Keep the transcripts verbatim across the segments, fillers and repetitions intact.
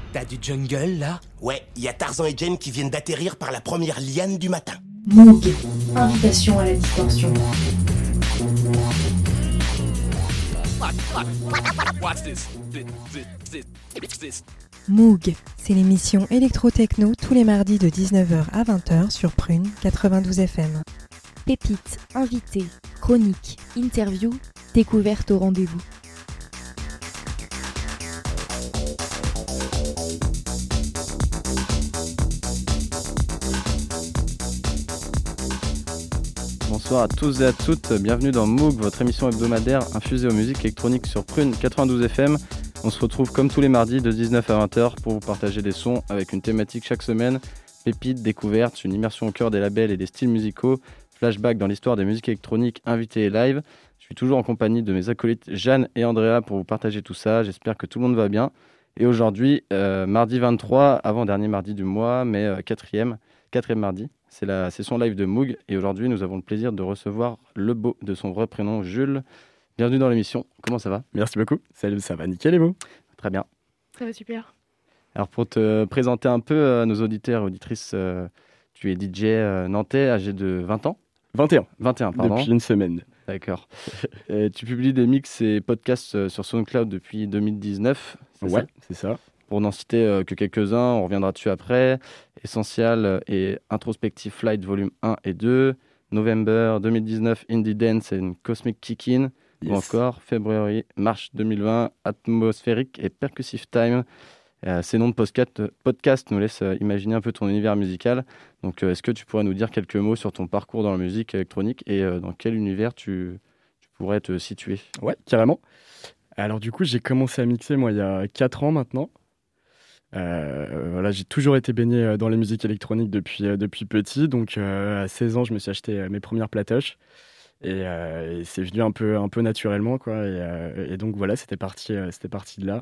T'as du jungle, là? Ouais, il y a Tarzan et Jane qui viennent d'atterrir par la première liane du matin. Moog, invitation à la distorsion. Moog, c'est l'émission électro-techno tous les mardis de dix-neuf heures à vingt heures sur Prune quatre-vingt-douze F M. Pépites, invités, chroniques, interviews, découvertes au rendez-vous. Bonsoir à tous et à toutes, bienvenue dans Moog, votre émission hebdomadaire infusée aux musiques électroniques sur Prune quatre-vingt-douze F M. On se retrouve comme tous les mardis de dix-neuf à vingt heures pour vous partager des sons avec une thématique chaque semaine, pépites, découvertes, une immersion au cœur des labels et des styles musicaux, flashback dans l'histoire des musiques électroniques, invités et live. Je suis toujours en compagnie de mes acolytes Jeanne et Andrea pour vous partager tout ça, j'espère que tout le monde va bien. Et aujourd'hui, euh, mardi vingt-trois, avant-dernier mardi du mois, mais euh, quatrième, quatrième mardi. C'est la session live de Moog et aujourd'hui nous avons le plaisir de recevoir le beau de son vrai prénom Jules. Bienvenue dans l'émission, comment ça va? Merci beaucoup, salut, ça va nickel et vous? Très bien. Ça va super. Alors pour te présenter un peu à nos auditeurs et auditrices, euh, tu es D J euh, nantais âgé de vingt ans? vingt et un. vingt et un, pardon. Depuis une semaine. D'accord. Et tu publies des mix et podcasts sur SoundCloud depuis deux mille dix-neuf, c'est Ouais, ça? c'est ça. Pour n'en citer euh, que quelques-uns, on reviendra dessus après. Essential et Introspective Flight Volume un et deux. November deux mille dix-neuf, Indie Dance and Cosmic Kick-In. Yes. Ou encore February, March deux mille vingt, Atmospheric et Percussive Time. Euh, ces noms de podcast, podcast nous laissent euh, imaginer un peu ton univers musical. Donc euh, est-ce que tu pourrais nous dire quelques mots sur ton parcours dans la musique électronique et euh, dans quel univers tu, tu pourrais te situer? Ouais, carrément. Alors du coup, j'ai commencé à mixer moi il y a quatre ans maintenant. Euh, voilà, j'ai toujours été baigné dans les musiques électroniques depuis, euh, depuis petit. Donc euh, à seize ans, je me suis acheté euh, mes premières platoches. Et, euh, et c'est venu un peu, un peu naturellement, quoi. Et, euh, et donc voilà, c'était parti, euh, c'était parti de là.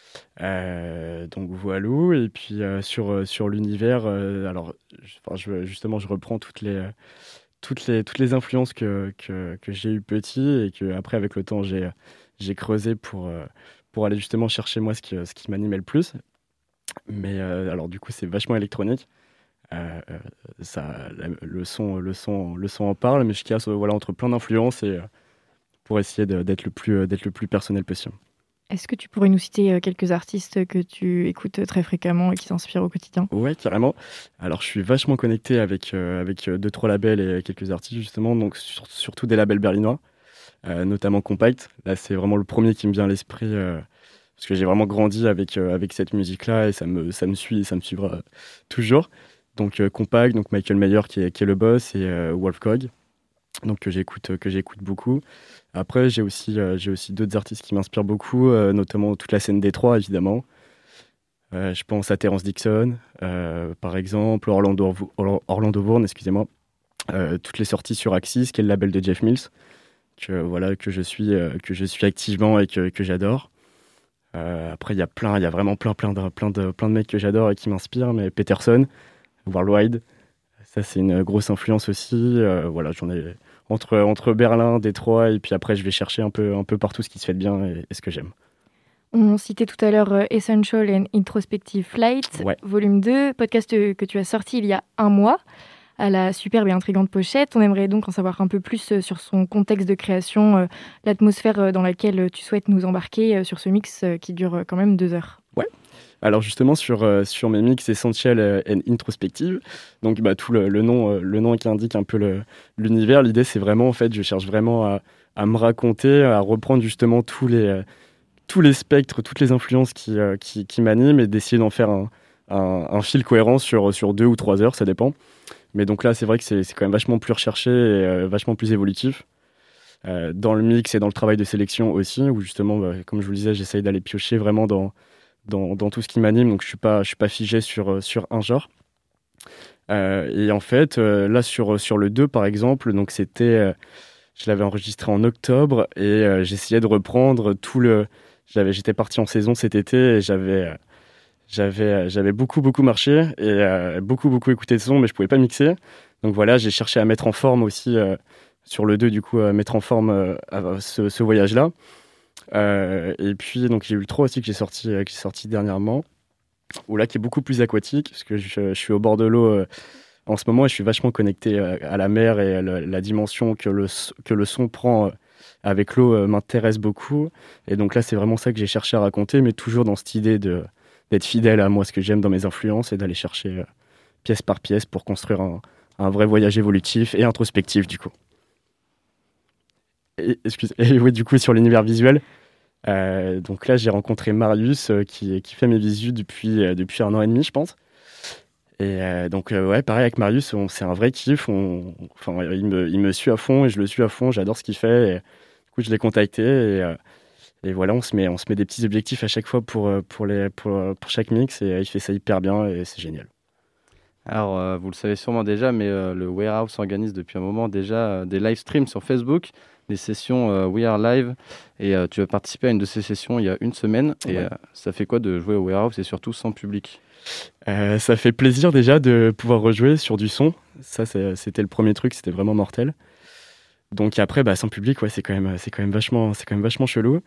Euh, donc voilà. Et puis euh, sur, sur l'univers, euh, alors je, enfin, je, justement, je reprends toutes les, euh, toutes les, toutes les influences que, que, que j'ai eues petit et que après avec le temps j'ai, j'ai creusé pour, euh, pour aller justement chercher moi ce qui, ce qui m'animait le plus. Mais euh, alors du coup c'est vachement électronique. Euh, euh, ça, la, le son, le son, le son en parle, mais je casse euh, voilà entre plein d'influences et euh, pour essayer de, d'être le plus, euh, d'être le plus personnel possible. Est-ce que tu pourrais nous citer euh, quelques artistes que tu écoutes très fréquemment et qui t'inspirent au quotidien? Ouais, carrément. Alors je suis vachement connecté avec euh, avec deux trois labels et quelques artistes justement, donc sur, surtout des labels berlinois, euh, notamment Compact. Là c'est vraiment le premier qui me vient à l'esprit. Euh, Parce que j'ai vraiment grandi avec, euh, avec cette musique-là et ça me, ça me suit et ça me suivra euh, toujours. Donc euh, Compact, donc Michael Mayer qui est, qui est le boss et euh, Wolfgang, donc que j'écoute, que j'écoute beaucoup. Après, j'ai aussi, euh, j'ai aussi d'autres artistes qui m'inspirent beaucoup, euh, notamment toute la scène Détroit, évidemment. Euh, je pense à Terence Dixon, euh, par exemple, Orlando, Orlando Bourne, excusez-moi. Euh, toutes les sorties sur Axis, qui est le label de Jeff Mills, que, voilà, que, je suis, euh, que je suis activement et que, que j'adore. Euh, après, il y a plein, il y a vraiment plein, plein de, plein de, plein de mecs que j'adore et qui m'inspirent, mais Peterson, Worldwide, ça c'est une grosse influence aussi. Euh, voilà, j'en ai entre, entre Berlin, Détroit, et puis après je vais chercher un peu, un peu partout ce qui se fait de bien et, et ce que j'aime. On citait tout à l'heure euh, Essential and Introspective Flight, Ouais. volume deux, podcast euh, que tu as sorti il y a un mois, à la superbe et intrigante pochette. On aimerait donc en savoir un peu plus euh, sur son contexte de création, euh, l'atmosphère euh, dans laquelle euh, tu souhaites nous embarquer euh, sur ce mix euh, qui dure euh, quand même deux heures. Ouais. Alors justement sur, euh, sur mes mix Essential and Introspective, donc bah, tout le, le, nom, euh, le nom qui indique un peu le, l'univers, l'idée c'est vraiment en fait, je cherche vraiment à, à me raconter, à reprendre justement tous les, euh, tous les spectres, toutes les influences qui, euh, qui, qui m'animent et d'essayer d'en faire un, un, un fil cohérent sur, sur deux ou trois heures, ça dépend. Mais donc là, c'est vrai que c'est, c'est quand même vachement plus recherché et euh, vachement plus évolutif. Euh, dans le mix et dans le travail de sélection aussi, où justement, bah, comme je vous le disais, j'essaye d'aller piocher vraiment dans, dans, dans tout ce qui m'anime. Donc je ne suis pas, je suis pas figé sur, sur un genre. Euh, et en fait, euh, là, sur, sur le deux, par exemple, donc c'était, euh, je l'avais enregistré en octobre et euh, j'essayais de reprendre tout le... J'avais, j'étais parti en saison cet été et j'avais... Euh, J'avais, j'avais beaucoup, beaucoup marché et euh, beaucoup, beaucoup écouté de son, mais je ne pouvais pas mixer. Donc voilà, j'ai cherché à mettre en forme aussi, euh, sur le deux, du coup, à mettre en forme euh, ce, ce voyage-là. Euh, et puis, donc, il y a eu le trois aussi que j'ai sorti, euh, que j'ai sorti dernièrement. au lac est beaucoup plus aquatique, parce que je, je suis au bord de l'eau euh, en ce moment et je suis vachement connecté euh, à la mer et à la, la dimension que le, que le son prend euh, avec l'eau euh, m'intéresse beaucoup. Et donc là, c'est vraiment ça que j'ai cherché à raconter, mais toujours dans cette idée de, d'être fidèle à moi, ce que j'aime dans mes influences et d'aller chercher euh, pièce par pièce pour construire un, un vrai voyage évolutif et introspectif, du coup. Et, excuse, et oui, du coup, sur l'univers visuel, euh, donc là, j'ai rencontré Marius euh, qui, qui fait mes visus depuis, euh, depuis un an et demi, je pense. Et euh, donc, euh, ouais, pareil avec Marius, on, c'est un vrai kiff. On, enfin, il me, il me suit à fond et je le suis à fond. J'adore ce qu'il fait. Et, du coup, je l'ai contacté et, euh, et voilà, on se, met, on se met des petits objectifs à chaque fois pour, pour, les, pour, pour chaque mix et euh, il fait ça hyper bien et c'est génial. Alors, euh, vous le savez sûrement déjà, mais euh, le Warehouse organise depuis un moment déjà euh, des live streams sur Facebook, des sessions euh, We Are Live. Et euh, tu as participé à une de ces sessions il y a une semaine. Et ouais. euh, ça fait quoi de jouer au Warehouse et surtout sans public ? Euh, ça fait plaisir déjà de pouvoir rejouer sur du son. Ça, c'est, c'était le premier truc, c'était vraiment mortel. Donc après, bah, sans public, ouais, c'est quand même, c'est quand même vachement, c'est quand même vachement chelou.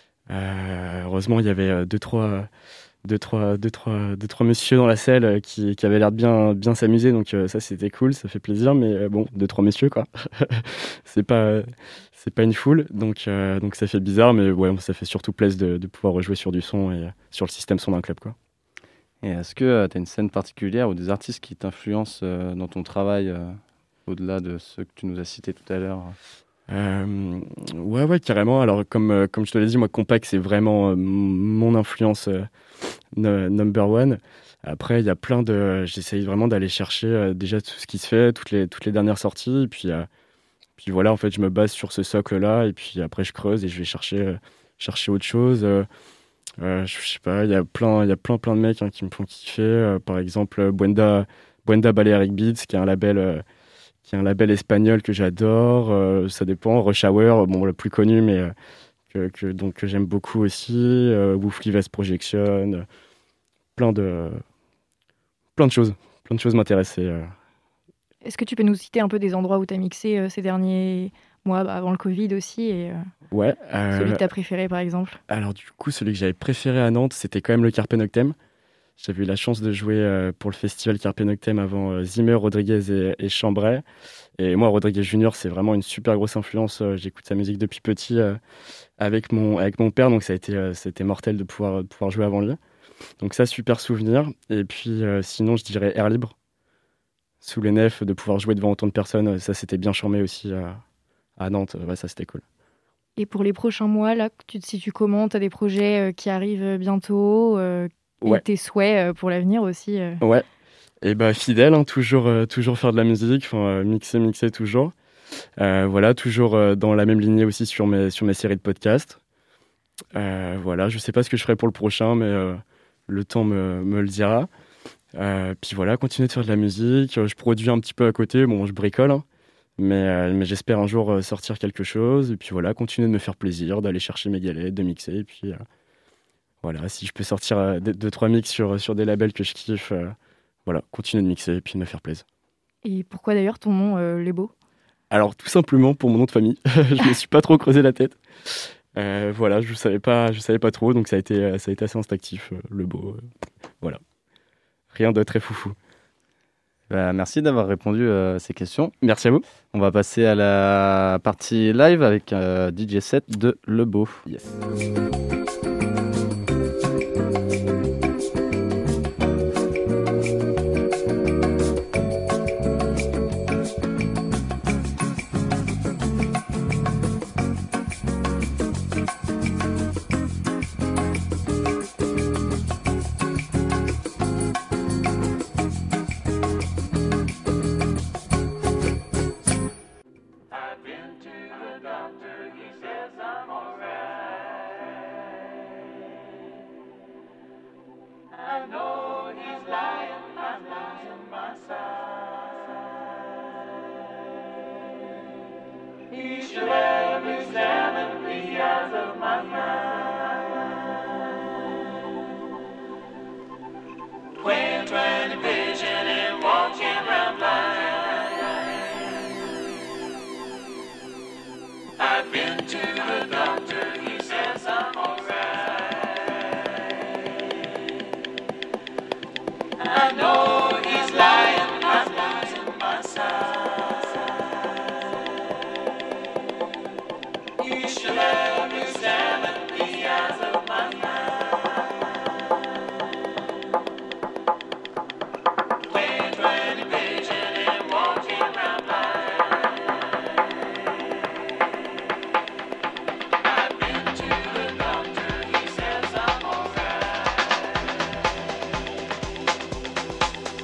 Euh, heureusement, il y avait deux, trois, deux, trois, deux, trois, deux, trois messieurs dans la salle qui, qui avaient l'air de bien, bien s'amuser. Donc euh, ça, c'était cool, ça fait plaisir. Mais euh, bon, deux, trois messieurs, quoi. c'est pas, c'est pas une foule. Donc, euh, donc ça fait bizarre, mais ouais, ça fait surtout plaisir de, de pouvoir rejouer sur du son et sur le système son d'un club, quoi. Et est-ce que euh, tu as une scène particulière ou des artistes qui t'influencent euh, dans ton travail, euh, au-delà de ceux que tu nous as cités tout à l'heure ? euh, Ouais, ouais, carrément. Alors, comme, euh, comme je te l'ai dit, moi, Compact, c'est vraiment euh, mon influence euh, no, number one. Après, il y a plein de... J'essaye vraiment d'aller chercher euh, déjà tout ce qui se fait, toutes les, toutes les dernières sorties. Et puis, euh, puis voilà, en fait, je me base sur ce socle-là. Et puis après, je creuse et je vais chercher, euh, chercher autre chose. Euh, Euh, je sais pas, il y a plein, il y a plein, plein de mecs hein, qui me font kiffer. Euh, par exemple, Buenda, Buenda Balearic Beats, qui est un label, euh, qui est un label espagnol que j'adore. Euh, ça dépend. Rush Hour, bon, le plus connu, mais euh, que, que, donc, que j'aime beaucoup aussi. Euh, Woofly Vest Projection, euh, plein de, plein de choses. Plein de choses m'intéressaient. Euh. Est-ce que tu peux nous citer un peu des endroits où tu as mixé euh, ces derniers mois, bah, avant le Covid aussi, et euh, ouais, euh, celui que tu as préféré par exemple ? Alors du coup, celui que j'avais préféré à Nantes, c'était quand même le Carpe Noctem. J'avais eu la chance de jouer euh, pour le festival Carpe Noctem avant euh, Zimmer, Rodriguez et, et Chambray. Et moi, Rodriguez Junior, c'est vraiment une super grosse influence. Euh, j'écoute sa musique depuis petit euh, avec, mon, avec mon père, donc ça a été, euh, c'était mortel de pouvoir, de pouvoir jouer avant lui. Donc ça, super souvenir. Et puis euh, sinon, je dirais Air Libre. Sous les nefs, de pouvoir jouer devant autant de personnes, ça c'était bien charmé aussi euh, à Nantes. Ouais, ça c'était cool. Et pour les prochains mois, là, tu te situes comment ? Tu as des projets euh, qui arrivent bientôt euh, ouais. Et tes souhaits euh, pour l'avenir aussi euh... Ouais, et bah fidèle, hein, toujours, euh, toujours faire de la musique, euh, mixer, mixer toujours. Euh, voilà, toujours euh, dans la même lignée aussi sur mes, sur mes séries de podcasts. Euh, voilà, je sais pas ce que je ferai pour le prochain, mais euh, le temps me, me le dira. Euh, puis voilà, continuer de faire de la musique. Je produis un petit peu à côté, bon, je bricole, hein. Mais, euh, mais j'espère un jour euh, sortir quelque chose. Et puis voilà, continuer de me faire plaisir, d'aller chercher mes galettes, de mixer. Et puis euh, voilà, si je peux sortir euh, deux, deux, trois mix sur, sur des labels que je kiffe, euh, voilà, continuer de mixer et puis de me faire plaisir. Et pourquoi d'ailleurs ton nom, euh, Lebo ? Alors tout simplement pour mon nom de famille. Je me suis pas trop creusé la tête. Euh, voilà, je savais pas, je savais pas trop, donc ça a été, ça a été assez instinctif, euh, Lebo. Euh, voilà, rien de très foufou. Bah, merci d'avoir répondu à ces questions. Merci à vous. On va passer à la partie live avec un D J set de Lebo. Yes. I know he's lying, I'm losing my sight. You should have examined the eyes of my mind. Playing twenty patient and walking around blind. I've been to the doctor, he says I'm alright.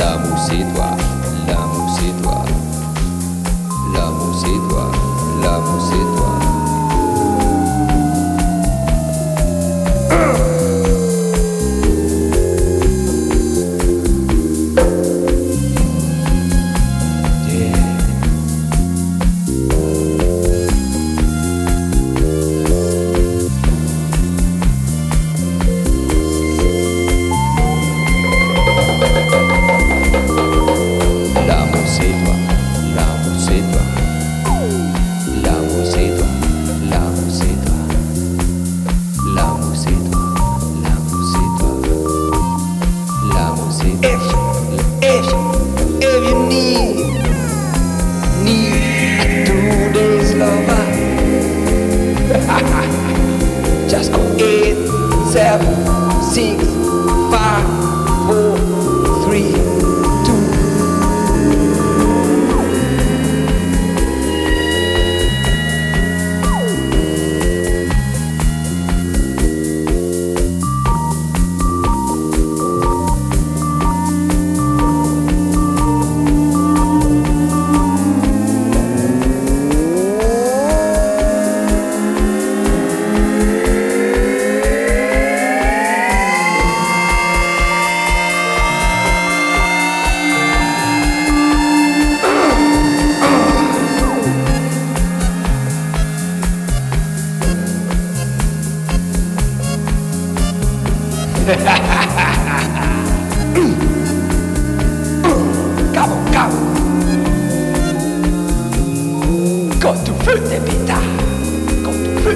L'amour c'est toi, l'amour c'est toi. L'amour c'est toi, l'amour c'est toi. L'amour c'est toi, l'amour c'est toi. L'amour c'est toi, l'amour c'est toi. L'amour c'est toi, l'amour c'est toi. L'amour c'est toi. If, if, if you need, need a two days lover, just go eight, seven, six, five, four, three, two. Cabo, cabo. Quand tu veux des pétards, quand tu veux.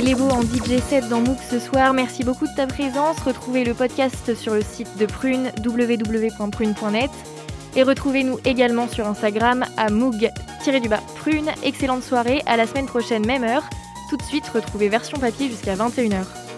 C'était Lébo en D J set dans Moog ce soir. Merci beaucoup de ta présence. Retrouvez le podcast sur le site de Prune, w w w point prune point net. Et retrouvez-nous également sur Instagram à Moog-Prune. Excellente soirée, à la semaine prochaine, même heure. Tout de suite, retrouvez Version Papier jusqu'à vingt et une heures.